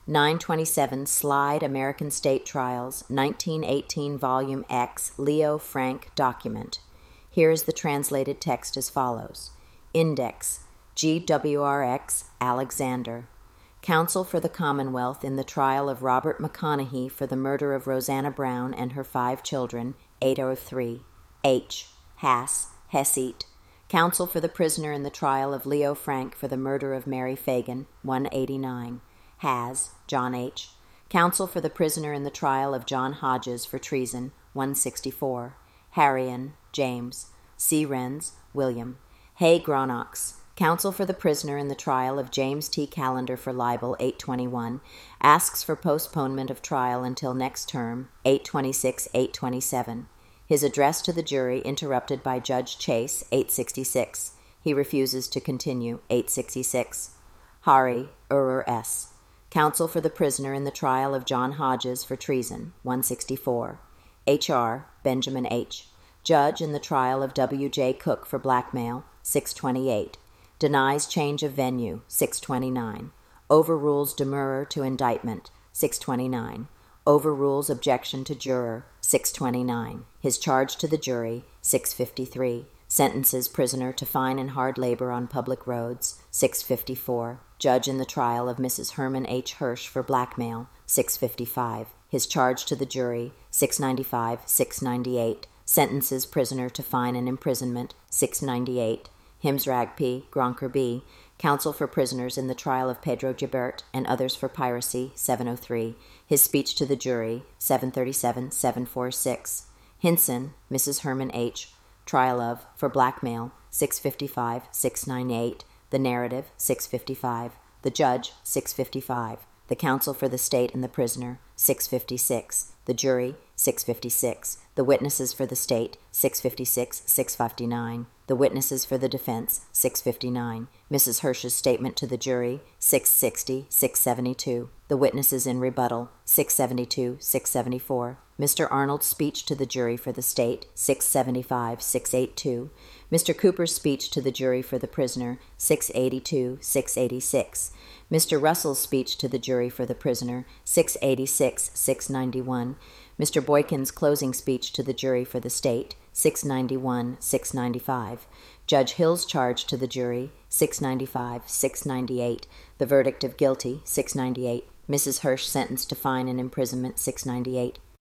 927 Slide American State Trials, 1918 Volume X, Leo Frank document. Here is the translated text as follows. Index, GWRX Alexander. Counsel for the Commonwealth in the trial of Robert McConaughey for the murder of Rosanna Brown and her 5 children, 803. H. Hass, Hesseet. Counsel for the prisoner in the trial of Leo Frank for the murder of Mary Fagan, 189. Has, John H. Counsel for the prisoner in the trial of John Hodges for treason, 164. Harrion, James. Searens, William. Hay Gronox. Counsel for the prisoner in the trial of James T. Callender for libel, 821. Asks for postponement of trial until next term, 826-827. His address to the jury interrupted by Judge Chase, 866. He refuses to continue, 866. Hari, S. Counsel for the prisoner in the trial of John Hodges for treason, 164. H.R. Benjamin H. Judge in the trial of W.J. Cook for blackmail, 628. Denies change of venue, 629. Overrules demurrer to indictment, 629. Overrules objection to juror, 629. His charge to the jury, 653. Sentences prisoner to fine and hard labor on public roads, 654. Judge in the trial of Mrs. Herman H. Hirsch for blackmail, 655. His charge to the jury, 695, 698. Sentences prisoner to fine and imprisonment, 698. Himsrag P. Gronker B. Counsel for prisoners in the trial of Pedro Gibert and others for piracy, 703. His speech to the jury, 737, 746. Hinson, Mrs. Herman H. Trial of, for blackmail, 655, 698. The narrative, 655. The judge, 655. The counsel for the state and the prisoner, 656. The jury, 656. The witnesses for the state, 656, 659. The witnesses for the defense, 659. Mrs. Hirsch's statement to the jury, 660, 672. The witnesses in rebuttal, 672, 674. Mr. Arnold's speech to the jury for the state, 675, 682. Mr. Cooper's speech to the jury for the prisoner, 682, 686. Mr. Russell's speech to the jury for the prisoner, 686, 691. Mr. Boykin's closing speech to the jury for the state, 691, 695. Judge Hill's charge to the jury, 695, 698. The verdict of guilty, 698. Mrs. Hirsch sentenced to fine and imprisonment, 698.